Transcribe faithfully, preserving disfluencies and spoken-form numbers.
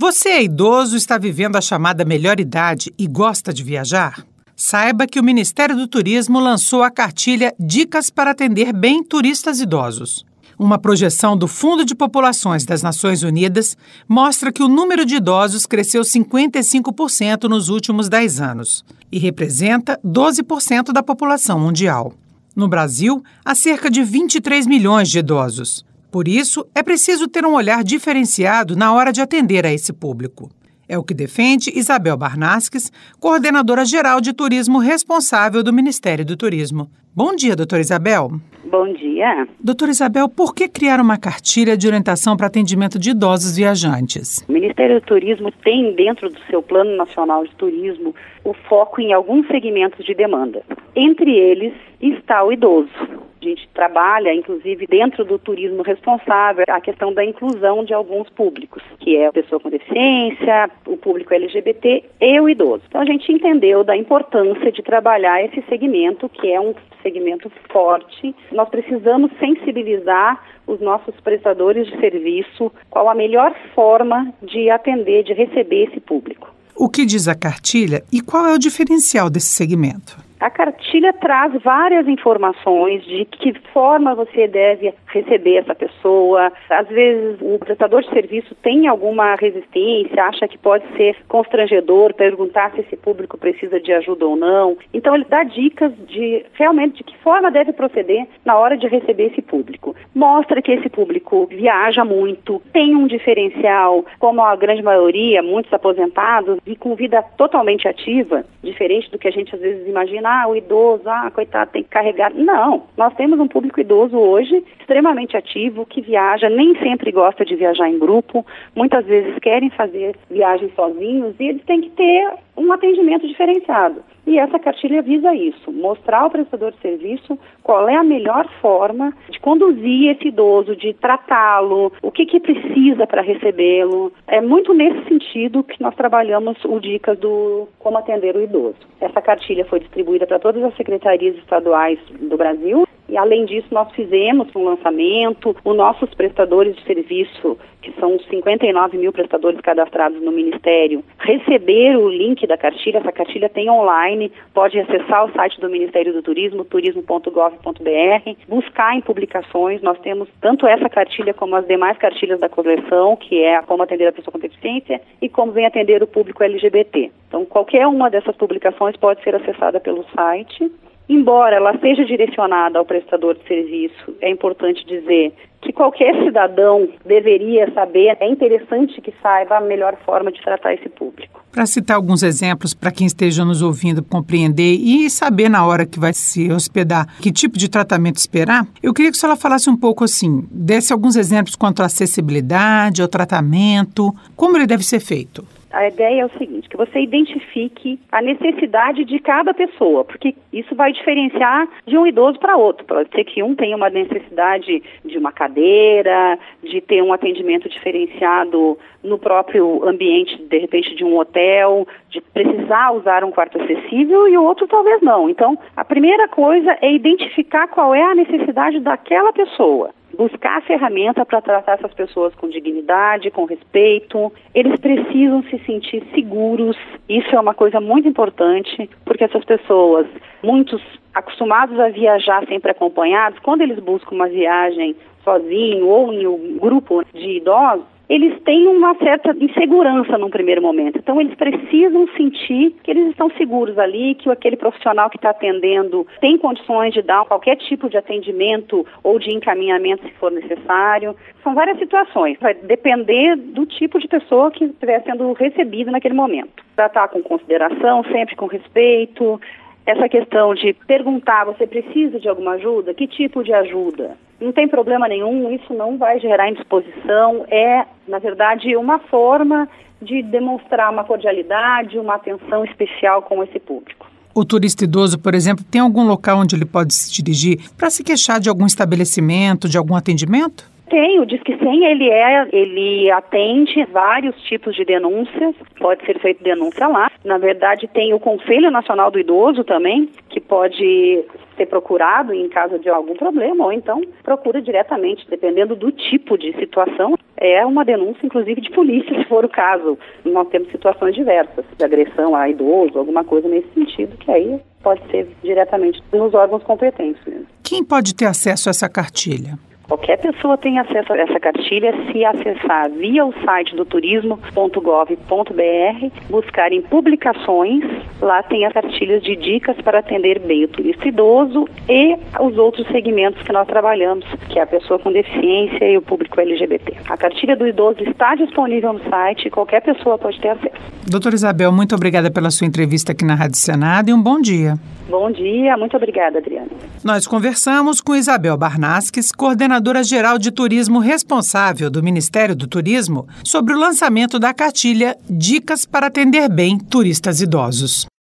Você é idoso, está vivendo a chamada melhor idade e gosta de viajar? Saiba que o Ministério do Turismo lançou a cartilha Dicas para atender bem turistas idosos. Uma projeção do Fundo de Populações das Nações Unidas mostra que o número de idosos cresceu cinquenta e cinco por cento nos últimos dez anos e representa doze por cento da população mundial. No Brasil, há cerca de vinte e três milhões de idosos. Por isso, é preciso ter um olhar diferenciado na hora de atender a esse público. É o que defende Isabel Barnasques, coordenadora geral de turismo responsável do Ministério do Turismo. Bom dia, doutora Isabel. Bom dia. Doutora Isabel, por que criar uma cartilha de orientação para atendimento de idosos viajantes? O Ministério do Turismo tem dentro do seu Plano Nacional de Turismo o foco em alguns segmentos de demanda. Entre eles está o idoso. A gente trabalha, inclusive, dentro do turismo responsável, a questão da inclusão de alguns públicos, que é a pessoa com deficiência, o público L G B T e o idoso. Então, a gente entendeu da importância de trabalhar esse segmento, que é um segmento forte. Nós precisamos sensibilizar os nossos prestadores de serviço qual a melhor forma de atender, de receber esse público. O que diz a cartilha e qual é o diferencial desse segmento? A cartilha traz várias informações de que forma você deve receber essa pessoa. Às vezes o prestador de serviço tem alguma resistência, acha que pode ser constrangedor perguntar se esse público precisa de ajuda ou não. Então ele dá dicas de realmente de que forma deve proceder na hora de receber esse público. Mostra que esse público viaja muito, tem um diferencial, como a grande maioria, muitos aposentados e com vida totalmente ativa, diferente do que a gente às vezes imagina. Ah, o idoso, ah, coitado, tem que carregar. Não, nós temos um público idoso hoje extremamente ativo, que viaja, nem sempre gosta de viajar em grupo, muitas vezes querem fazer viagens sozinhos e eles têm que ter um atendimento diferenciado. E essa cartilha visa isso, mostrar ao prestador de serviço qual é a melhor forma de conduzir esse idoso, de tratá-lo, o que que precisa para recebê-lo. É muito nesse sentido que nós trabalhamos o Dicas do Como Atender o Idoso. Essa cartilha foi distribuída para todas as secretarias estaduais do Brasil e, além disso, nós fizemos um lançamento. Os nossos prestadores de serviço, que são cinquenta e nove mil prestadores cadastrados no Ministério, receberam o link da cartilha. Essa cartilha tem online, pode acessar o site do Ministério do Turismo, turismo ponto gov ponto br, buscar em publicações. Nós temos tanto essa cartilha como as demais cartilhas da coleção, que é a Como Atender a Pessoa com Deficiência e Como Vem Atender o Público L G B T. Então, qualquer uma dessas publicações pode ser acessada pelo site. Embora ela seja direcionada ao prestador de serviço, é importante dizer que qualquer cidadão deveria saber, é interessante que saiba a melhor forma de tratar esse público. Para citar alguns exemplos para quem esteja nos ouvindo compreender e saber na hora que vai se hospedar que tipo de tratamento esperar, eu queria que a senhora falasse um pouco assim, desse alguns exemplos quanto à acessibilidade, ao tratamento, como ele deve ser feito. A ideia é o seguinte, que você identifique a necessidade de cada pessoa, porque isso vai diferenciar de um idoso para outro. Pode ser que um tenha uma necessidade de uma cadeira, de ter um atendimento diferenciado no próprio ambiente, de repente, de um hotel, de precisar usar um quarto acessível e o outro talvez não. Então, a primeira coisa é identificar qual é a necessidade daquela pessoa. Buscar a ferramenta para tratar essas pessoas com dignidade, com respeito. Eles precisam se sentir seguros. Isso é uma coisa muito importante, porque essas pessoas, muitos acostumados a viajar sempre acompanhados, quando eles buscam uma viagem sozinho ou em um grupo de idosos, eles têm uma certa insegurança num primeiro momento. Então, eles precisam sentir que eles estão seguros ali, que aquele profissional que está atendendo tem condições de dar qualquer tipo de atendimento ou de encaminhamento se for necessário. São várias situações. Vai depender do tipo de pessoa que estiver sendo recebida naquele momento. Tratar com consideração, sempre com respeito. Essa questão de perguntar, você precisa de alguma ajuda? Que tipo de ajuda? Não tem problema nenhum, isso não vai gerar indisposição. É, na verdade, uma forma de demonstrar uma cordialidade, uma atenção especial com esse público. O turista idoso, por exemplo, tem algum local onde ele pode se dirigir para se queixar de algum estabelecimento, de algum atendimento? Tem, o Disque cem, ele, é, ele atende vários tipos de denúncias, pode ser feita denúncia lá. Na verdade, tem o Conselho Nacional do Idoso também, que pode ser procurado em caso de algum problema, ou então procura diretamente, dependendo do tipo de situação. é uma denúncia, inclusive, de polícia, se for o caso. Nós temos situações diversas, de agressão a idoso, alguma coisa nesse sentido, que aí pode ser diretamente nos órgãos competentes mesmo. Quem pode ter acesso a essa cartilha? Qualquer pessoa tem acesso a essa cartilha se acessar via o site do turismo ponto gov ponto br, buscar em publicações, lá tem as cartilhas de dicas para atender bem o turista idoso e os outros segmentos que nós trabalhamos, que é a pessoa com deficiência e o público L G B T. A cartilha do idoso está disponível no site e qualquer pessoa pode ter acesso. Doutora Isabel, muito obrigada pela sua entrevista aqui na Rádio Senado e um bom dia. Bom dia, muito obrigada, Adriana. Nós conversamos com Isabel Barnasques, coordenadora-geral de turismo responsável do Ministério do Turismo, sobre o lançamento da cartilha Dicas para Atender Bem Turistas Idosos.